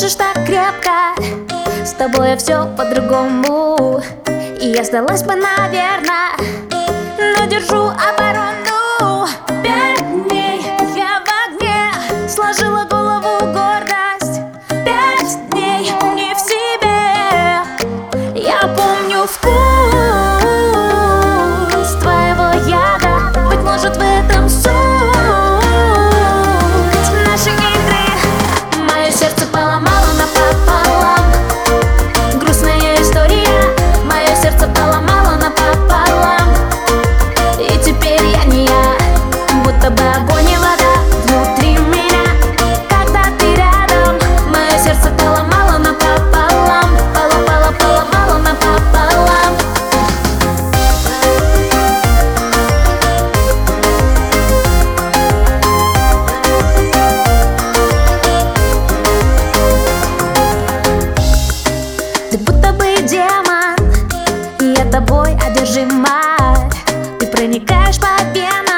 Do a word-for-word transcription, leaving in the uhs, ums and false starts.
держишь так крепко, с тобой все по-другому. И я сдалась бы, наверное, но держу оборону. Пять дней я в огне, сложила голову гордость. Пять дней не в себе. Я помню вкус твоего яда, быть может в этом суть нашей игры. Мое сердце поломало напополам, грустная история. Мое сердце поломало напополам, и теперь я не я, будто бы огонь и вода внутри меня. Когда ты рядом, мое сердце поломало напополам, поломало, поломало напополам. Ты будто бы демон, и я тобой одержима. Ты проникаешь по венам,